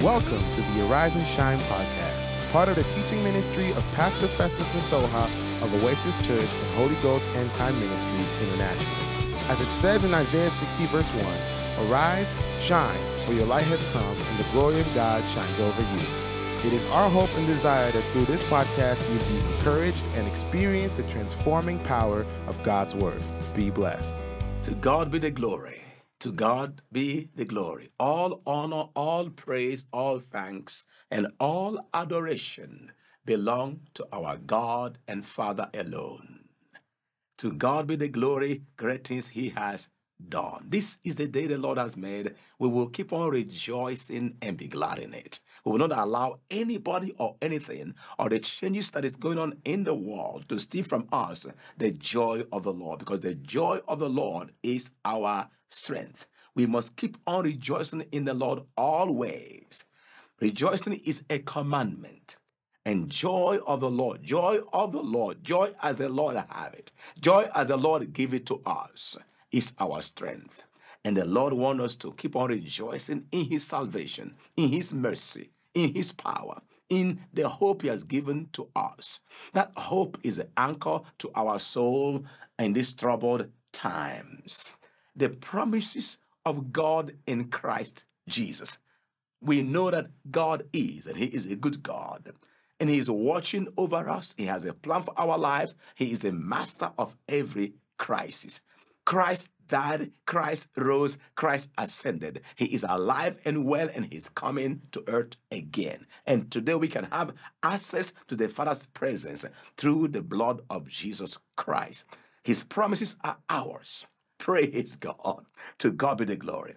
Welcome to the Arise and Shine podcast, part of the teaching ministry of Pastor Festus Nasoha of Oasis Church and Holy Ghost End Time Ministries International. As it says in Isaiah 60 verse 1, Arise, shine, for your light has come, and the glory of God shines over you. It is our hope and desire that through this podcast you'll be encouraged and experience the transforming power of God's Word. Be blessed. To God be the glory. To God be the glory. All honor, all praise, all thanks, and all adoration belong to our God and Father alone. To God be the glory, great things He has done. This is the day the Lord has made. We will keep on rejoicing and be glad in it. We will not allow anybody or anything or the changes that is going on in the world to steal from us the joy of the Lord, because the joy of the Lord is our strength. We must keep on rejoicing in the Lord always. Rejoicing is a commandment. And joy of the Lord, joy as the Lord have it, joy as the Lord give it to us is our strength. And the Lord wants us to keep on rejoicing in His salvation, in His mercy, in His power, in the hope He has given to us. That hope is an anchor to our soul in these troubled times. The promises of God in Christ Jesus. We know that God is, and He is a good God. And He is watching over us. He has a plan for our lives. He is the master of every crisis. Christ died, Christ rose, Christ ascended. He is alive and well, and He's coming to earth again. And today we can have access to the Father's presence through the blood of Jesus Christ. His promises are ours. Praise God. To God be the glory.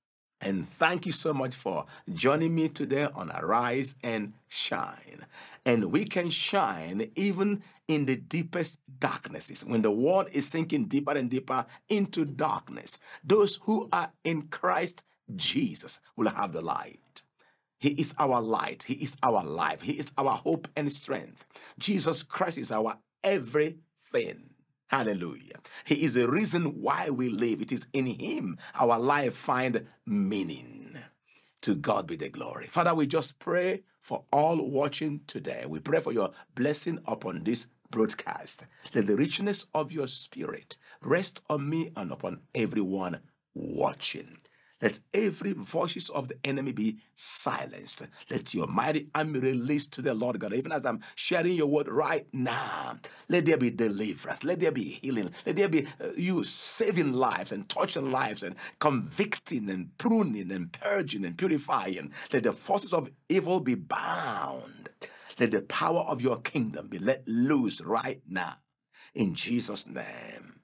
And thank you so much for joining me today on Arise and Shine. And we can shine even in the deepest darknesses. When the world is sinking deeper and deeper into darkness, those who are in Christ Jesus will have the light. He is our light. He is our life. He is our hope and strength. Jesus Christ is our everything. Hallelujah. He is the reason why we live. It is in Him our life find meaning. To God be the glory. Father, we just pray for all watching today. We pray for your blessing upon this broadcast. Let the richness of your Spirit rest on me and upon everyone watching. Let every voices of the enemy be silenced. Let your mighty army release to the Lord God. Even as I'm sharing your word right now, let there be deliverance. Let there be healing. Let there be you saving lives and touching lives and convicting and pruning and purging and purifying. Let the forces of evil be bound. Let the power of your kingdom be let loose right now. In Jesus' name.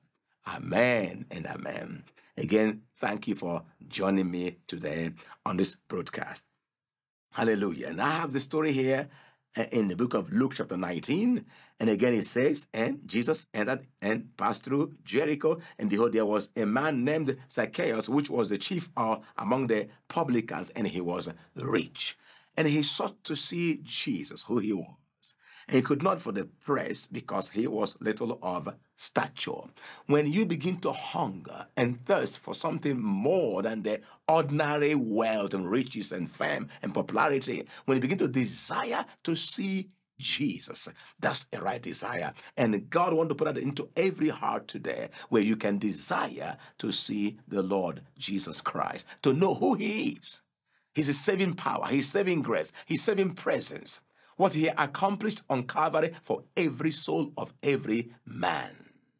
Amen and amen. Again, thank you for joining me today on this broadcast. Hallelujah. And I have the story here in the book of Luke chapter 19. And again it says, and Jesus entered and passed through Jericho. And behold, there was a man named Zacchaeus, which was the chief among the publicans, and he was rich. And he sought to see Jesus, who he was. And he could not for the press, because he was little of stature. When you begin to hunger and thirst for something more than the ordinary wealth and riches and fame and popularity, when you begin to desire to see Jesus, that's a right desire. And God wants to put that into every heart today, where you can desire to see the Lord Jesus Christ, to know who He is. He's a saving power. He's saving grace. He's saving presence. What He accomplished on Calvary for every soul of every man.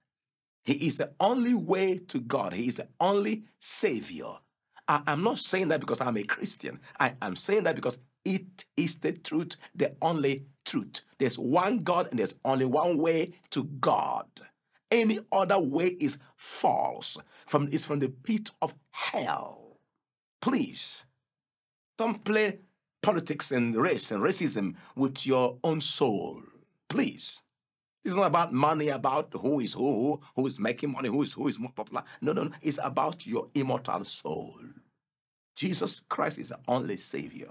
He is the only way to God. He is the only Savior. I'm not saying that because I'm a Christian. I am saying that because it is the truth, the only truth. There's one God and there's only one way to God. Any other way is false. It's from the pit of hell. Please, don't play politics and race and racism with your own soul. Please. It's not about money, about who is making money, who is more popular. No. It's about your immortal soul. Jesus Christ is the only Savior.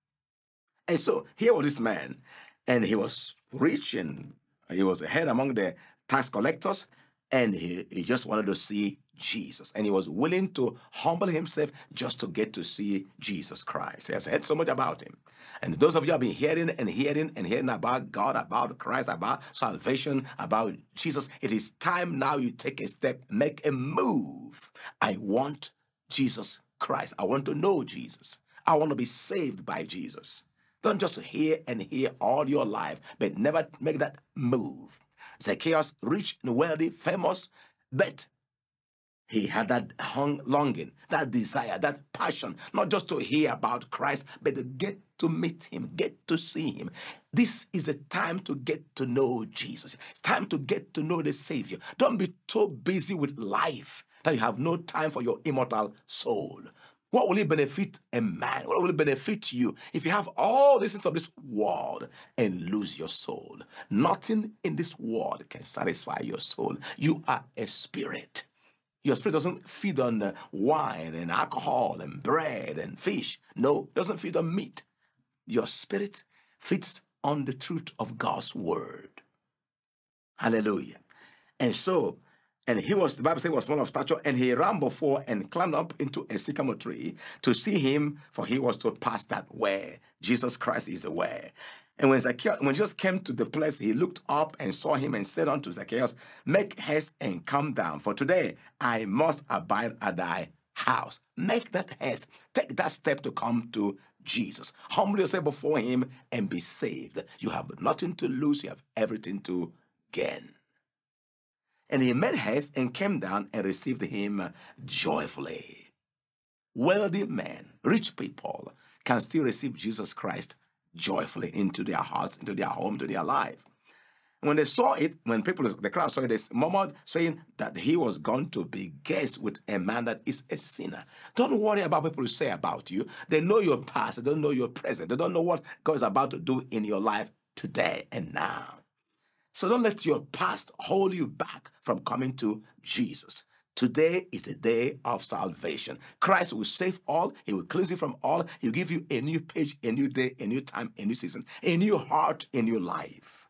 And so here was this man, and he was rich, and he was a head among the tax collectors, and he just wanted to see Jesus. And he was willing to humble himself just to get to see Jesus Christ. He has heard so much about him. And those of you have been hearing about God, about Christ, about salvation, about Jesus, it is time now you take a step, make a move. I want Jesus Christ. I want to know Jesus. I want to be saved by Jesus. Don't just hear and hear all your life, but never make that move. Zacchaeus, rich and wealthy, famous, but he had that longing, that desire, that passion, not just to hear about Christ, but to get to meet him, get to see him. This is the time to get to know Jesus. It's time to get to know the Savior. Don't be so busy with life that you have no time for your immortal soul. What will it benefit a man? What will it benefit you if you have all the things of this world and lose your soul? Nothing in this world can satisfy your soul. You are a spirit. Your spirit doesn't feed on wine and alcohol and bread and fish. No, it doesn't feed on meat. Your spirit feeds on the truth of God's word. Hallelujah. And he was, the Bible says, he was small of stature, and he ran before and climbed up into a sycamore tree to see him, for he was to pass that way. Jesus Christ is the way. And when Jesus came to the place, he looked up and saw him and said unto Zacchaeus, make haste and come down, for today I must abide at thy house. Make that haste. Take that step to come to Jesus. Humble yourself before him and be saved. You have nothing to lose. You have everything to gain. And he made haste and came down and received him joyfully. Wealthy men, rich people can still receive Jesus Christ joyfully into their hearts, into their home, into their life. When they saw it, the crowd saw it, they murmured, saying that he was going to be guest with a man that is a sinner. Don't worry about what people say about you. They know your past. They don't know your present. They don't know what God is about to do in your life today and now. So don't let your past hold you back from coming to Jesus. Today is the day of salvation. Christ will save all. He will cleanse you from all. He will give you a new page, a new day, a new time, a new season, a new heart, a new life.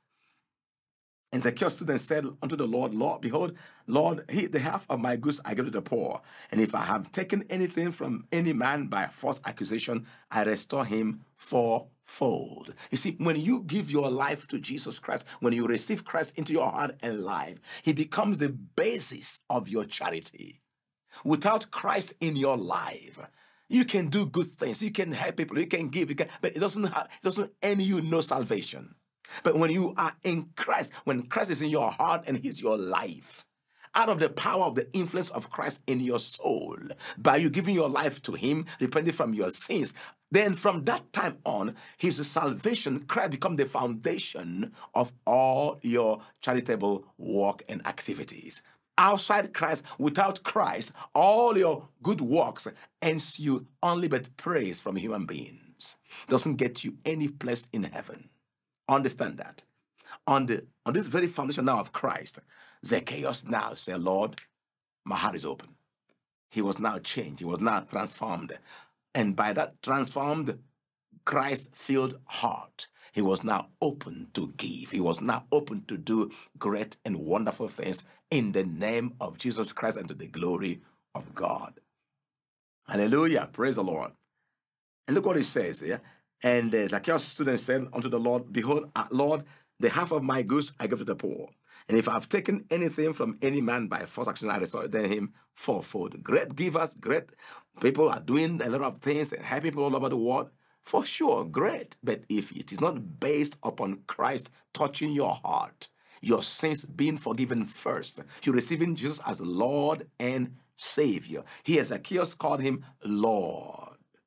And Zacchaeus stood and said unto the Lord, Lord, behold, Lord, the half of my goods I give to the poor. And if I have taken anything from any man by false accusation, I restore him fourfold. You see, when you give your life to Jesus Christ, when you receive Christ into your heart and life, he becomes the basis of your charity. Without Christ in your life, you can do good things, you can help people, you can give, but it doesn't earn you no salvation. But when you are in Christ, when Christ is in your heart and he's your life, out of the power of the influence of Christ in your soul, by you giving your life to him, repenting from your sins, then from that time on, his salvation, Christ becomes the foundation of all your charitable work and activities. Outside Christ, without Christ, all your good works earns you only but praise from human beings. Doesn't get you any place in heaven. Understand that. On this very foundation now of Christ, Zacchaeus now said, Lord, my heart is open. He was now changed. He was now transformed. And by that transformed, Christ-filled heart, he was now open to give. He was now open to do great and wonderful things in the name of Jesus Christ and to the glory of God. Hallelujah. Praise the Lord. And look what he says here. And Zacchaeus stood and said unto the Lord, behold, Lord, the half of my goods I give to the poor. And if I have taken anything from any man by false action, I restore him fourfold. Great givers, great people are doing a lot of things and helping people all over the world. For sure, great. But if it is not based upon Christ touching your heart, your sins being forgiven first, you're receiving Jesus as Lord and Savior. Here, Zacchaeus called him Lord.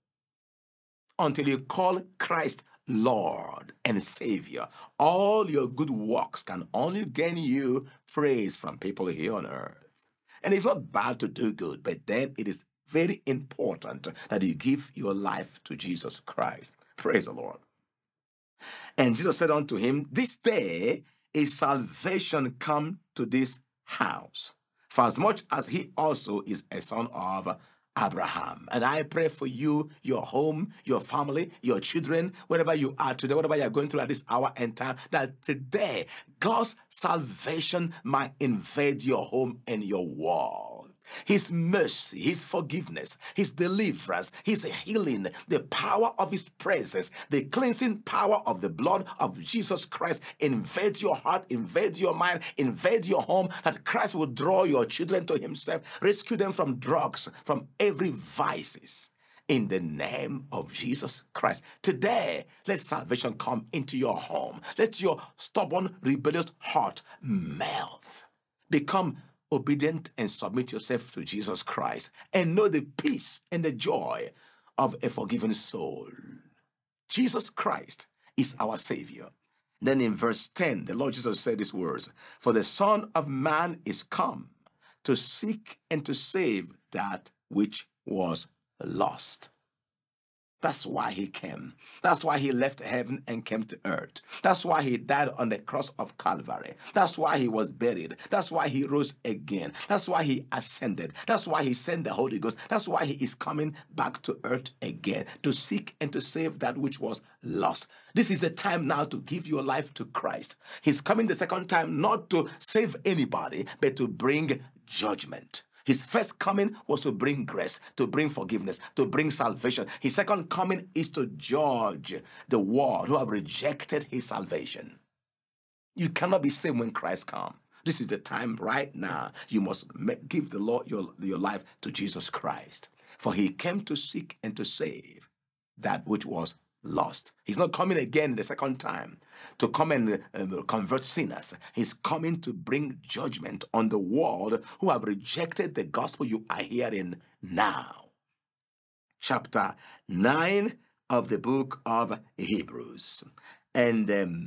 Until you call Christ Lord and Savior, all your good works can only gain you praise from people here on earth. And it's not bad to do good, but then it is very important that you give your life to Jesus Christ. Praise the Lord. And Jesus said unto him, this day is salvation come to this house, for as much as he also is a son of Abraham. And I pray for you, your home, your family, your children, wherever you are today, whatever you are going through at this hour and time, that today God's salvation might invade your home and your world. His mercy, His forgiveness, His deliverance, His healing, the power of His presence, the cleansing power of the blood of Jesus Christ invades your heart, invades your mind, invades your home, that Christ will draw your children to Himself, rescue them from drugs, from every vices. In the name of Jesus Christ. Today, let salvation come into your home. Let your stubborn, rebellious heart melt. Become obedient and submit yourself to Jesus Christ and know the peace and the joy of a forgiven soul. Jesus Christ is our Savior. Then in verse 10, the Lord Jesus said these words, "For the Son of Man is come to seek and to save that which was lost." That's why He came. That's why He left heaven and came to earth. That's why He died on the cross of Calvary. That's why He was buried. That's why He rose again. That's why He ascended. That's why He sent the Holy Ghost. That's why He is coming back to earth again, to seek and to save that which was lost. This is the time now to give your life to Christ. He's coming the second time not to save anybody, but to bring judgment. His first coming was to bring grace, to bring forgiveness, to bring salvation. His second coming is to judge the world who have rejected His salvation. You cannot be saved when Christ comes. This is the time right now. You must give the Lord your life to Jesus Christ. For He came to seek and to save that which was lost. He's not coming again the second time to come and convert sinners. He's coming to bring judgment on the world who have rejected the gospel you are hearing now. Chapter 9 of the book of Hebrews, and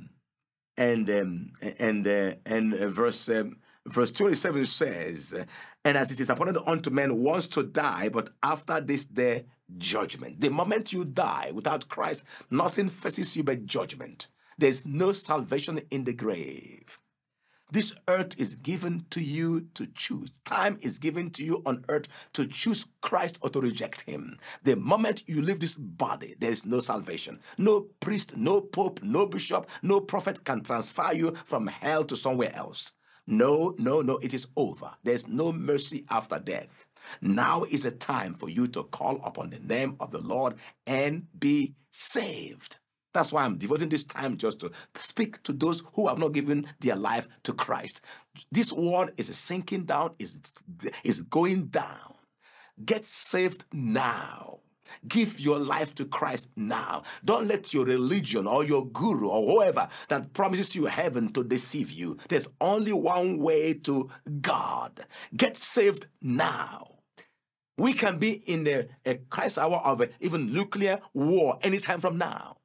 verse 27 says, "And as it is appointed unto men once to die, but after this their judgment." The moment you die without Christ, nothing faces you but judgment. There's no salvation in the grave. This earth is given to you to choose. Time is given to you on earth to choose Christ or to reject Him. The moment you leave this body, there is no salvation. No priest, no pope, no bishop, no prophet can transfer you from hell to somewhere else. No, it is over. There's no mercy after death. Now is a time for you to call upon the name of the Lord and be saved. That's why I'm devoting this time just to speak to those who have not given their life to Christ. This world is sinking down, is going down. Get saved now. Give your life to Christ now. Don't let your religion or your guru or whoever that promises you heaven to deceive you. There's only one way to God. Get saved now. We can be in a crisis hour of even nuclear war anytime from now.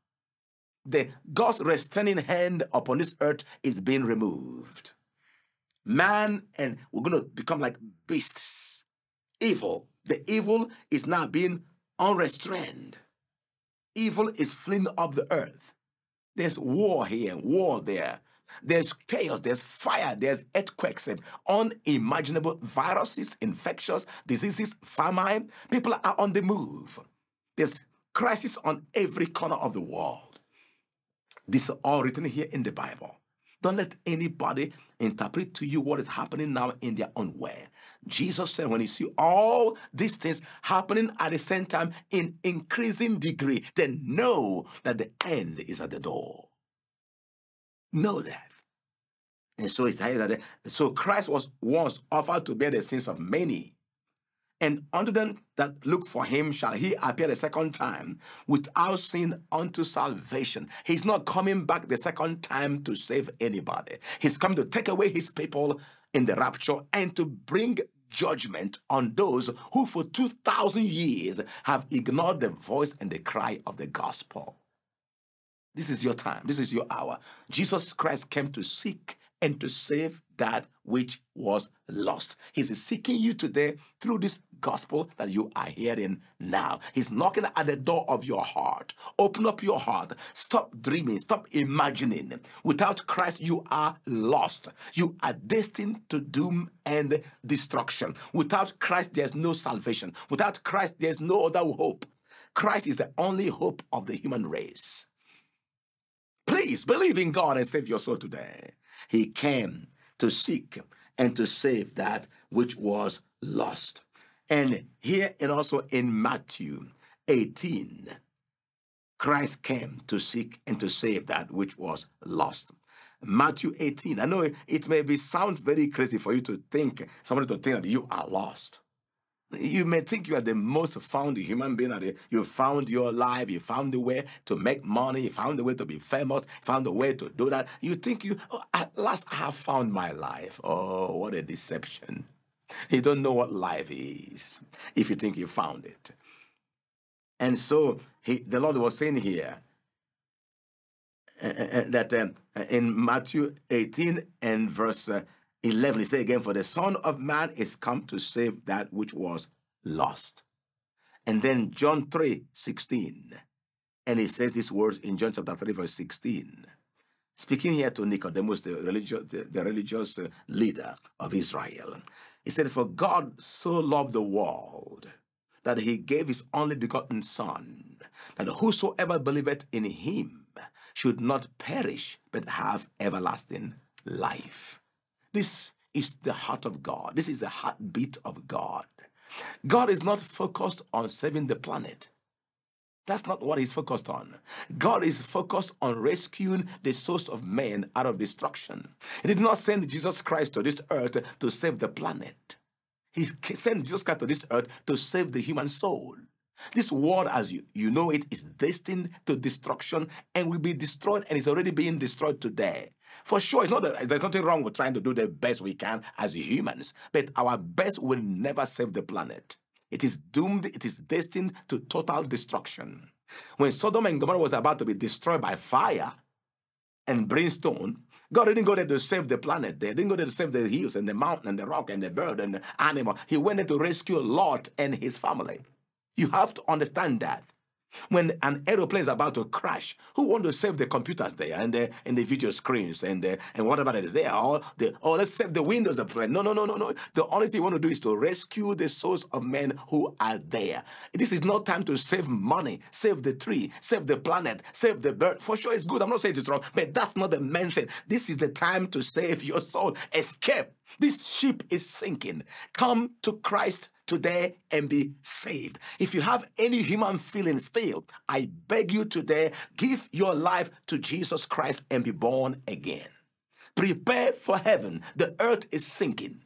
God's restraining hand upon this earth is being removed. Man, and we're going to become like beasts. Evil. The evil is now being unrestrained. Evil is fleeing up the earth. There's war here, war there. There's chaos, there's fire, there's earthquakes, and unimaginable viruses, infections, diseases, famine. People are on the move. There's crisis on every corner of the world. This is all written here in the Bible. Don't let anybody interpret to you what is happening now in their own way. Jesus said, when you see all these things happening at the same time in increasing degree, then know that the end is at the door. Know that. And so so Christ was once offered to bear the sins of many. And unto them that look for Him shall He appear the second time without sin unto salvation. He's not coming back the second time to save anybody. He's come to take away His people in the rapture and to bring judgment on those who for 2,000 years have ignored the voice and the cry of the gospel. This is your time. This is your hour. Jesus Christ came to seek and to save that which was lost. He's seeking you today through this gospel that you are hearing now. He's knocking at the door of your heart. Open up your heart. Stop dreaming. Stop imagining. Without Christ, you are lost. You are destined to doom and destruction. Without Christ, there's no salvation. Without Christ, there's no other hope. Christ is the only hope of the human race. Please believe in God and save your soul today. He came to seek and to save that which was lost. And here and also in Matthew 18, Christ came to seek and to save that which was lost. Matthew 18. I know it may sound very crazy for you to think, somebody to think that you are lost. You may think you are the most found human being. You found your life. You found the way to make money. You found the way to be famous. You found the way to do that. You think at last I have found my life. Oh, what a deception. You don't know what life is if you think you found it. And so the Lord was saying here that in Matthew 18 and verse 11, he said again, for the Son of Man is come to save that which was lost. And then John 3:16, and he says these words in John chapter 3 verse 16, speaking here to Nicodemus, the religious leader of Israel. He said, for God so loved the world that he gave his only begotten Son, that whosoever believeth in him should not perish, but have everlasting life. This is the heart of God. This is the heartbeat of God. God is not focused on saving the planet. That's not what he's focused on. God is focused on rescuing the souls of men out of destruction. He did not send Jesus Christ to this earth to save the planet. He sent Jesus Christ to this earth to save the human soul. This world, as you know it, is destined to destruction and will be destroyed, and is already being destroyed today. For sure, there's nothing wrong with trying to do the best we can as humans, but our best will never save the planet. It is doomed, it is destined to total destruction. When Sodom and Gomorrah was about to be destroyed by fire and brimstone, God didn't go there to save the planet. They didn't go there to save the hills and the mountain and the rock and the bird and the animal. He went there to rescue Lot and his family. You have to understand that. When an aeroplane is about to crash, who want to save the computers there and the video screens and whatever that is there? Or let's save the windows of the plane. No. The only thing you want to do is to rescue the souls of men who are there. This is not time to save money, save the tree, save the planet, save the bird. For sure, it's good. I'm not saying it's wrong, but that's not the main thing. This is the time to save your soul. Escape. This ship is sinking. Come to Christ today and be saved. If you have any human feeling still, I beg you today, give your life to Jesus Christ and be born again. Prepare for heaven. The earth is sinking.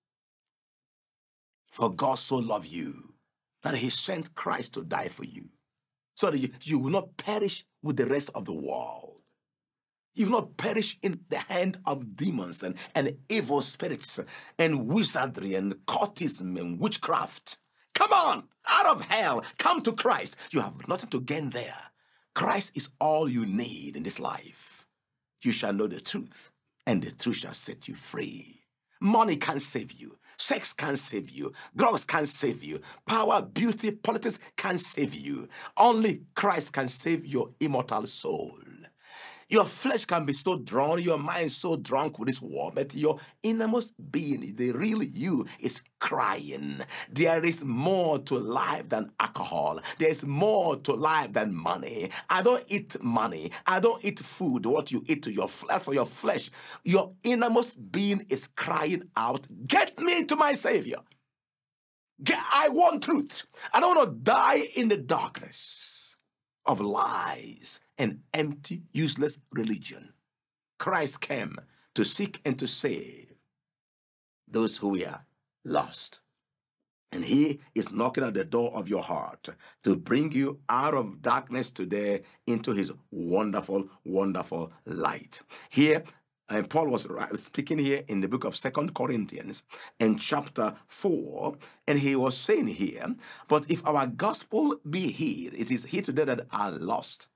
For God so loved you that he sent Christ to die for you, so that you will not perish with the rest of the world. You will not perish in the hand of demons and evil spirits and wizardry and cultism and witchcraft. Come on, out of hell, come to Christ. You have nothing to gain there. Christ is all you need in this life. You shall know the truth, and the truth shall set you free. Money can't save you. Sex can't save you. Drugs can't save you. Power, beauty, politics can't save you. Only Christ can save your immortal soul. Your flesh can be so drawn, your mind so drunk with this world, but your innermost being, the real you, is crying. There is more to life than alcohol. There is more to life than money. I don't eat money. I don't eat food, what you eat to your flesh. For your flesh, your innermost being is crying out, get me to my Savior. I want truth. I don't want to die in the darkness of lies and empty, useless religion. Christ came to seek and to save those who were lost. And he is knocking at the door of your heart to bring you out of darkness today into his wonderful, wonderful light. Here, and Paul was speaking here in the book of 2 Corinthians in chapter 4, and he was saying here, but if our gospel be hid, it is hid today that are lost.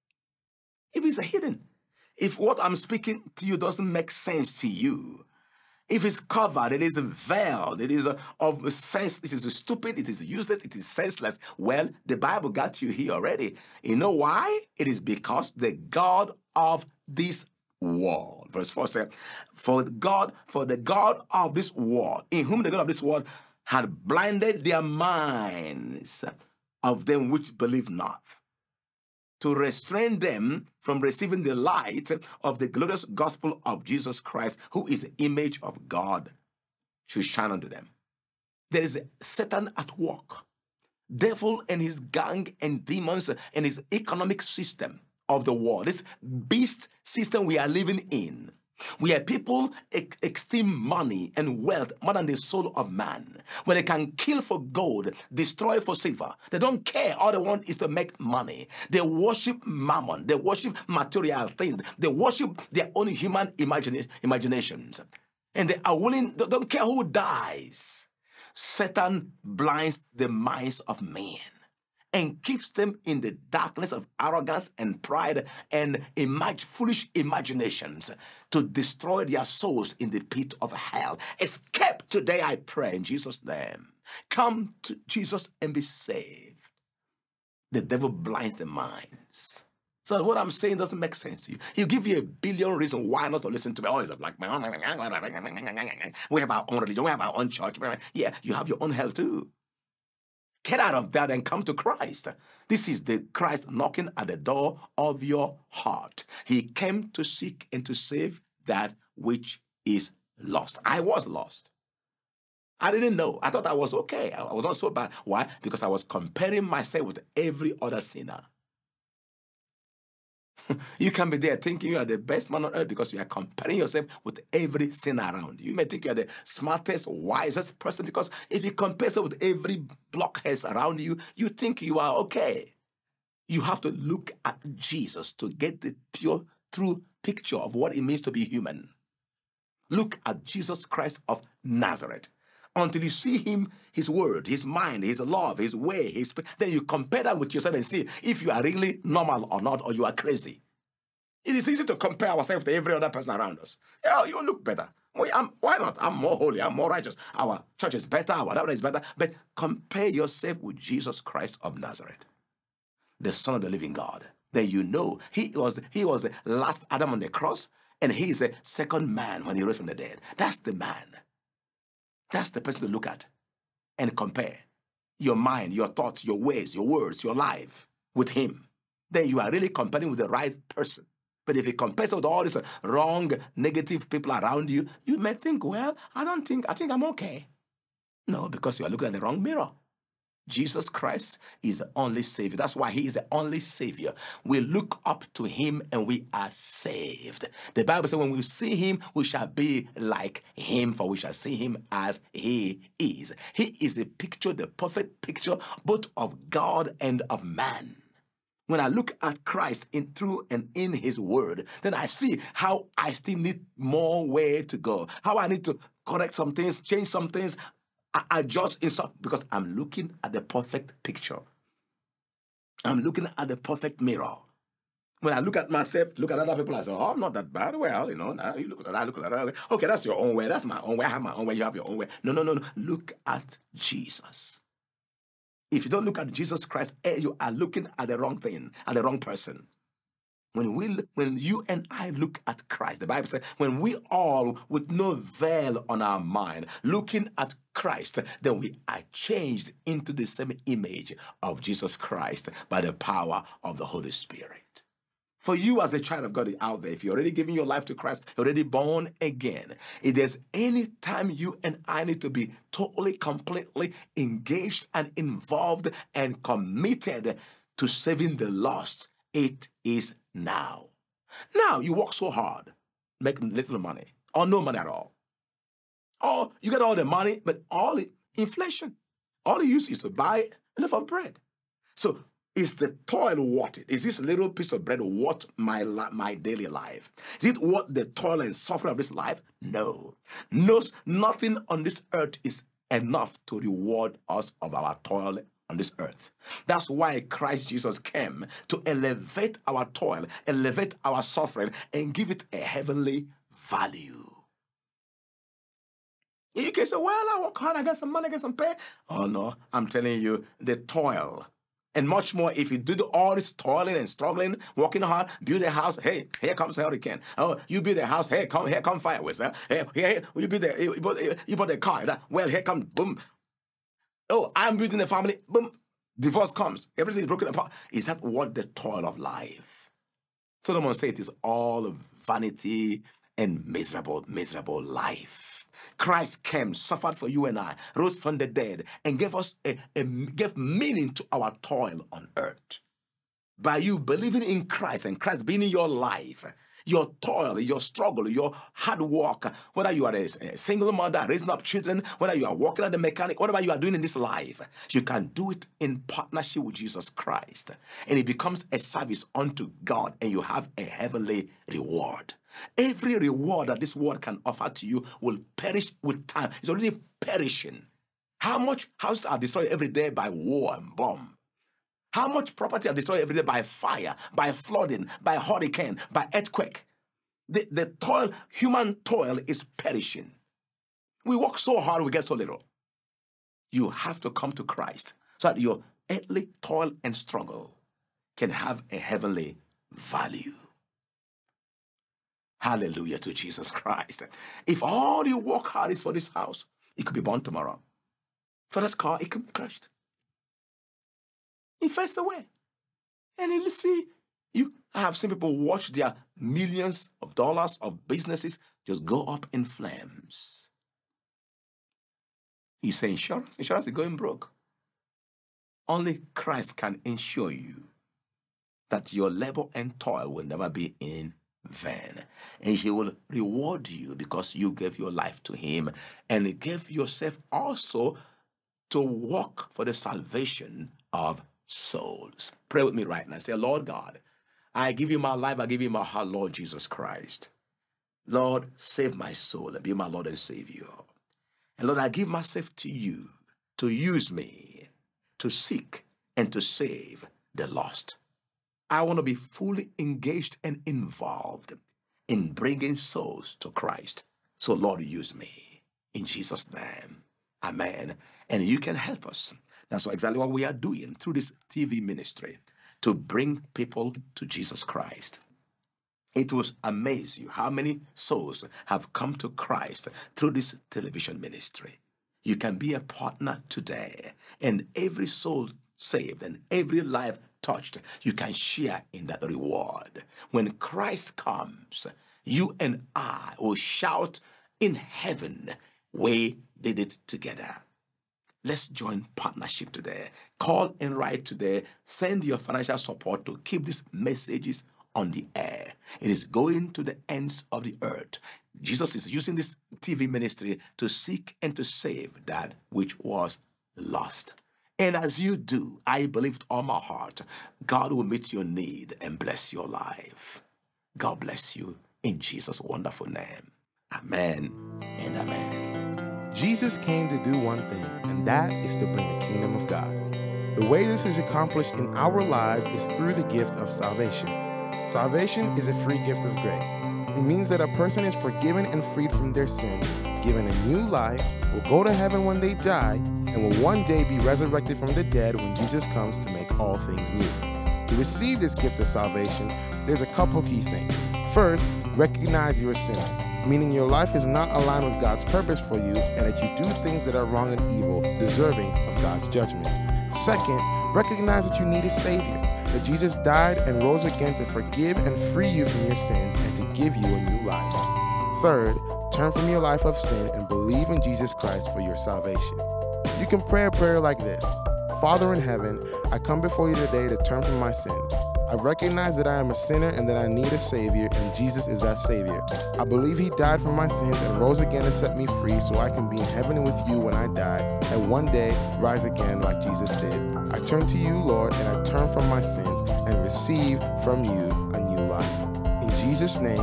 If it's hidden, if what I'm speaking to you doesn't make sense to you, if it's covered, it is veiled, it is of sense, it is stupid, it is useless, it is senseless, well, the Bible got you here already. You know why? It is because the God of this world. Verse 4 says, for the God of this world, in whom the God of this world had blinded their minds of them which believe not, to restrain them from receiving the light of the glorious gospel of Jesus Christ, who is the image of God, should shine unto them. There is Satan at work. Devil and his gang and demons and his economic system of the world, this beast system we are living in, where people esteem money and wealth more than the soul of man, where they can kill for gold, destroy for silver. They don't care. All they want is to make money. They worship mammon. They worship material things. They worship their own human imaginations. And they are willing, they don't care who dies. Satan blinds the minds of men and keeps them in the darkness of arrogance and pride and foolish imaginations to destroy their souls in the pit of hell. Escape today, I pray, in Jesus' name. Come to Jesus and be saved. The devil blinds the minds. So what I'm saying doesn't make sense to you. He'll give you a billion reasons why not to listen to me. Oh, he's a black man. We have our own religion. We have our own church. Yeah, you have your own hell too. Get out of that and come to Christ. This is the Christ knocking at the door of your heart. He came to seek and to save that which is lost. I was lost. I didn't know. I thought I was okay. I was not so bad. Why? Because I was comparing myself with every other sinner. You can be there thinking you are the best man on earth because you are comparing yourself with every sinner around you. You may think you are the smartest, wisest person because if you compare yourself with every blockhead around you, you think you are okay. You have to look at Jesus to get the pure, true picture of what it means to be human. Look at Jesus Christ of Nazareth. Until you see him, his word, his mind, his love, his way, then you compare that with yourself and see if you are really normal or not, or you are crazy. It is easy to compare ourselves to every other person around us. Yeah, you look better. Why not? I'm more holy. I'm more righteous. Our church is better. Whatever is better. But compare yourself with Jesus Christ of Nazareth, the Son of the living God. Then you know he was the last Adam on the cross, and he is the second man when he rose from the dead. That's the man. That's the person to look at and compare your mind, your thoughts, your ways, your words, your life with him. Then you are really comparing with the right person. But if you compare with all these wrong, negative people around you, you may think, well, I think I'm okay. No, because you are looking at the wrong mirror. Jesus Christ is the only Savior. That's why he is the only Savior. We look up to him and we are saved. The Bible says when we see him, we shall be like him, for we shall see him as he is. He is the picture, the perfect picture, both of God and of man. When I look at Christ through and in his word, then I see how I still need more way to go, how I need to correct some things, change some things, adjust in some, because I'm looking at the perfect picture. I'm looking at the perfect mirror. When I look at myself, look at other people, I say, oh, I'm not that bad. Well, now you look at that, I look at that. Okay, that's your own way. That's my own way. I have my own way. You have your own way. No. Look at Jesus. If you don't look at Jesus Christ, you are looking at the wrong thing, at the wrong person. When you and I look at Christ, the Bible says, when we all, with no veil on our mind, looking at Christ, then we are changed into the same image of Jesus Christ by the power of the Holy Spirit. For you as a child of God out there, if you're already giving your life to Christ, you're already born again. If there's any time you and I need to be totally, completely engaged and involved and committed to saving the lost, it is now. Now you work so hard, make little money, or no money at all. Or you get all the money, but all inflation. All you use is to buy a loaf of bread. So is the toil worth it? Is this little piece of bread worth my daily life? Is it worth the toil and suffering of this life? No. Nothing on this earth is enough to reward us of our toil on this earth. That's why Christ Jesus came to elevate our toil, elevate our suffering, and give it a heavenly value. You can say, well, I work hard, I get some money, I get some pay. Oh no, I'm telling you, the toil. And much more, if you do all this toiling and struggling, working hard, build a house, hey, here comes a hurricane. Oh, you build a house, here come fireworks. Hey, you bought a car. Well, here comes, boom. Oh, I'm building a family, boom. Divorce comes. Everything is broken apart. Is that what the toil of life? Solomon said it is all vanity and miserable life. Christ came, suffered for you and I, rose from the dead, and gave us gave meaning to our toil on earth. By you believing in Christ and Christ being in your life, your toil, your struggle, your hard work, whether you are a single mother raising up children, whether you are working at the mechanic, whatever you are doing in this life, you can do it in partnership with Jesus Christ. And it becomes a service unto God, and you have a heavenly reward. Every reward that this world can offer to you will perish with time. It's already perishing. How much houses are destroyed every day by war and bomb? How much property are destroyed every day by fire, by flooding, by hurricane, by earthquake? The toil, human toil is perishing. We work so hard, we get so little. You have to come to Christ so that your earthly toil and struggle can have a heavenly value. Hallelujah to Jesus Christ. If all you work hard is for this house, it could be burned tomorrow. For that car, it could be crushed. It fades away. And you see, I have seen people watch their millions of dollars of businesses just go up in flames. You say insurance? Insurance is going broke. Only Christ can ensure you that your labor and toil will never be in vain. And He will reward you because you gave your life to Him and gave yourself also to work for the salvation of souls. Pray with me right now. Say, Lord God, I give you my life. I give you my heart, Lord Jesus Christ. Lord, save my soul and be my Lord and Savior. And Lord, I give myself to you to use me to seek and to save the lost. I want to be fully engaged and involved in bringing souls to Christ. So Lord, use me in Jesus' name. Amen. And you can help us. That's exactly what we are doing through this TV ministry, to bring people to Jesus Christ. It will amaze you how many souls have come to Christ through this television ministry. You can be a partner today, and every soul saved and every life touched, you can share in that reward. When Christ comes, you and I will shout in heaven, we did it together. Let's join partnership today. Call and write today. Send your financial support to keep these messages on the air. It is going to the ends of the earth. Jesus is using this TV ministry to seek and to save that which was lost. And as you do, I believe with all my heart, God will meet your need and bless your life. God bless you in Jesus' wonderful name. Amen and amen. Jesus came to do one thing, and that is to bring the kingdom of God. The way this is accomplished in our lives is through the gift of salvation. Salvation is a free gift of grace. It means that a person is forgiven and freed from their sin, given a new life, will go to heaven when they die, and will one day be resurrected from the dead when Jesus comes to make all things new. To receive this gift of salvation, there's a couple key things. First, recognize you're a sinner, meaning your life is not aligned with God's purpose for you and that you do things that are wrong and evil, deserving of God's judgment. Second, recognize that you need a Savior, that Jesus died and rose again to forgive and free you from your sins and to give you a new life. Third, turn from your life of sin and believe in Jesus Christ for your salvation. You can pray a prayer like this: Father in heaven, I come before you today to turn from my sins. I recognize that I am a sinner and that I need a Savior, and Jesus is that Savior. I believe He died for my sins and rose again to set me free so I can be in heaven with you when I die, and one day rise again like Jesus did. I turn to you, Lord, and I turn from my sins and receive from you a new life. In Jesus' name,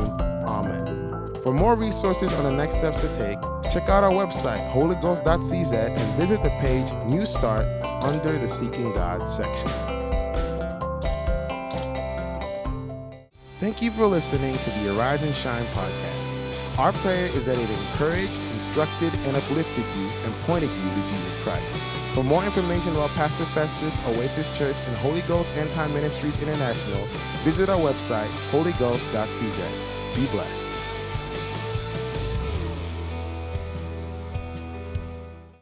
Amen. For more resources on the next steps to take, check out our website, holyghost.cz, and visit the page New Start under the Seeking God section. Thank you for listening to the Arise and Shine podcast. Our prayer is that it encouraged, instructed, and uplifted you and pointed you to Jesus Christ. For more information about Pastor Festus, Oasis Church, and Holy Ghost End Time Ministries International, visit our website, holyghost.cz. Be blessed.